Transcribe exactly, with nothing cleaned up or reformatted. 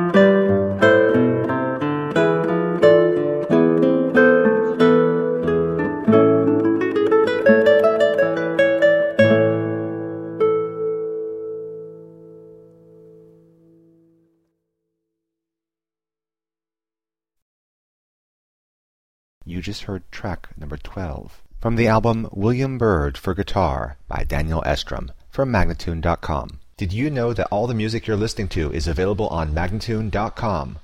You just heard track number twelve from the album William Byrd for Guitar by Daniel Estrom from Magnatune dot com. Did you know that all the music you're listening to is available on Magnatune dot com?